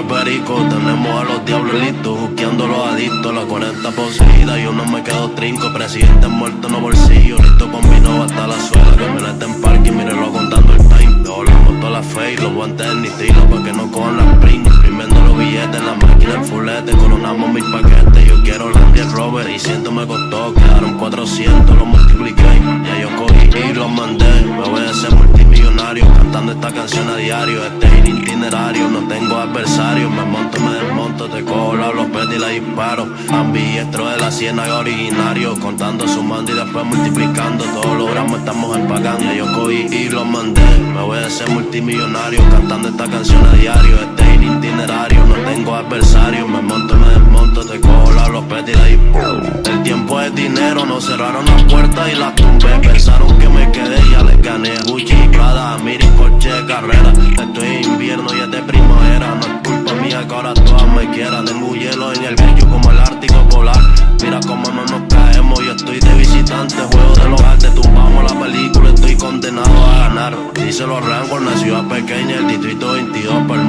perico. Tenemos a los diablos listos, juqueando los adictos. La 40 poseída, yo no me quedo trinco. Presidente muerto, no bolsillo. Listo con vino hasta la suela. Camioneta en parque, mírelo contando el time. Dejo la moto a la fe y los guantes en estilo pa' que no cojan las spring. Imprimiendo los billetes en la máquina, el fulete. Coronamos mis paquetes. Yo quiero Landy el Robert y 100 me costó. Quedaron 400, los multipliqué. Ya yo cogí y los mandé. Me voy a hacer multimillonario cantando esta canción a diario. Este es el itinerario, no tengo adversario. Me monto, me desmonto, te cojo la lopeta y la disparo. Ambidiestro de la ciénaga originario, contando, sumando y después multiplicando. Todos los gramos estamos empacando. Ya yo cogí y los mandé. Me voy a hacer multimillonario cantando esta canción a diario. Este es el itinerario, no tengo adversario. Me monto, me desmonto, te cojo la lopeta y la disparo. El tiempo es dinero, nos cerraron las puertas y las tumbé. Pensaron que me quedé, ya les gané. Gucci, Prada, Miri, coche de carrera. Esto es invierno y es de primavera. No es culpa mía que ahora todas me quieran. Tengo hielo en el brillo como el Ártico polar. Mira cómo no nos caemos, yo estoy de visitante. Juego de los artes, tumbamos la película. Estoy condenado a ganar. Dice los rangos en la ciudad pequeña, el distrito 22.